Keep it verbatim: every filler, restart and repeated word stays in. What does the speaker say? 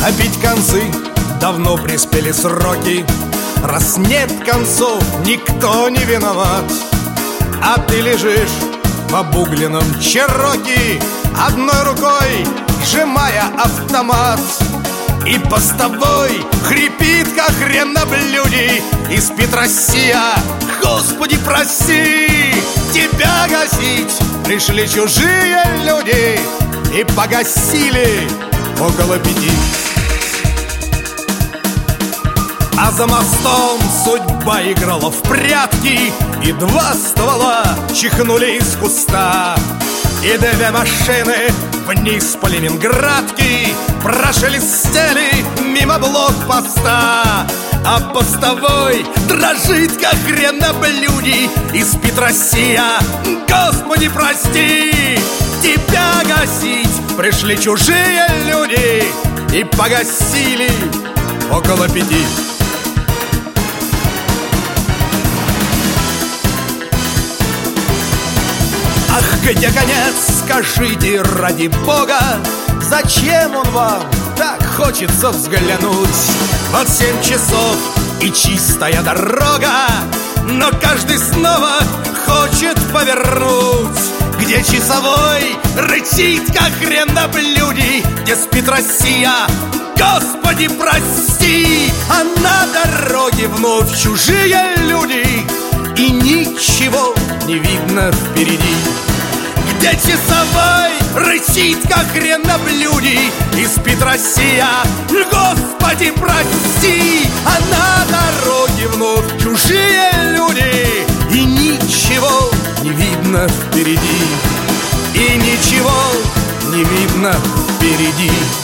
А бить концы давно приспели сроки. Раз нет концов, никто не виноват. А ты лежишь в обугленном чероки, одной рукой сжимая автомат. И постовой хрипит, как хрен на блюде, и спит Россия. Господи, прости! Тебя гасить пришли чужие люди и погасили около пяти. А за мостом судьба играла в прятки, и два ствола чихнули из куста. И две машины вниз по Ленинградке прошелестели мимо блокпоста. А постовой дрожит, как хрен на блюде, и спит Россия. Господи, прости! Тебя гасить пришли чужие люди и погасили около пяти. Ах, где конец, скажите ради Бога, зачем он вам так хочется взглянуть? Вот семь часов и чистая дорога, но каждый снова хочет повернуть. Где часовой рычит, как хрен на блюде, где спит Россия. Господи, прости! А на дороге вновь чужие люди, и ничего не видно впереди. Где часовой рычит, как хрен на блюде, и спит Россия. Господи, прости! А на дороге вновь чужие люди, и ничего не видно впереди. И ничего не видно впереди.